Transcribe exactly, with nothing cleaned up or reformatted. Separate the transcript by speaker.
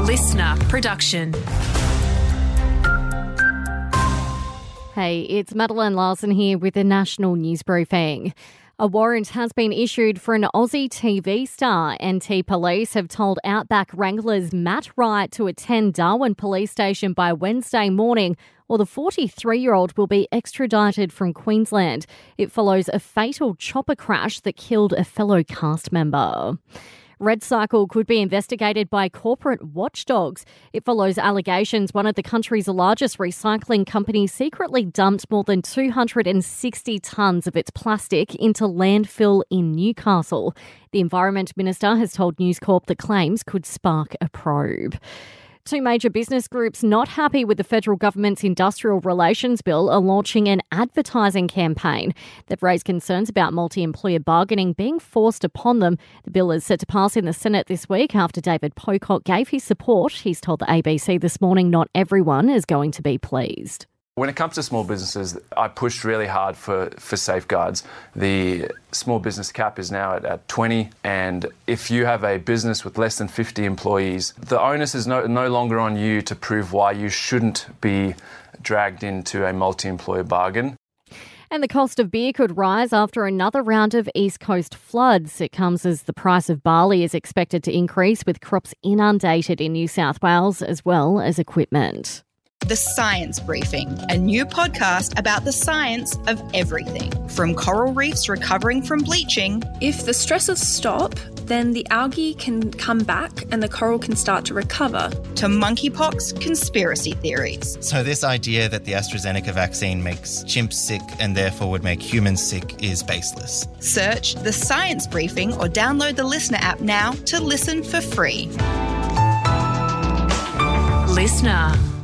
Speaker 1: listener production.
Speaker 2: Hey, it's Madeline Larson here with the National News Briefing. A warrant has been issued for an Aussie T V star. N T Police have told Outback Wranglers Matt Wright to attend Darwin Police Station by Wednesday morning, or the forty-three-year-old will be extradited from Queensland. It follows a fatal chopper crash that killed a fellow cast member. RedCycle could be investigated by corporate watchdogs. It follows allegations one of the country's largest recycling companies secretly dumped more than two hundred sixty tonnes of its plastic into landfill in Newcastle. The Environment Minister has told News Corp the claims could spark a probe. Two major business groups not happy with the federal government's industrial relations bill are launching an advertising campaign. They've raised concerns about multi-employer bargaining being forced upon them. The bill is set to pass in the Senate this week after David Pocock gave his support. He's told the A B C this morning not everyone is going to be pleased.
Speaker 3: When it comes to small businesses, I pushed really hard for, for safeguards. The small business cap is now at, at twenty, and if you have a business with less than fifty employees, the onus is no, no longer on you to prove why you shouldn't be dragged into a multi-employer bargain.
Speaker 2: And the cost of beer could rise after another round of East Coast floods. It comes as the price of barley is expected to increase, with crops inundated in New South Wales as well as equipment.
Speaker 4: The Science Briefing, a new podcast about the science of everything. From coral reefs recovering from bleaching.
Speaker 5: If the stresses stop, then the algae can come back and the coral can start to recover.
Speaker 4: To monkeypox conspiracy theories.
Speaker 6: So this idea that the AstraZeneca vaccine makes chimps sick and therefore would make humans sick is baseless.
Speaker 4: Search The Science Briefing or download the Listener app now to listen for free.
Speaker 1: Listener.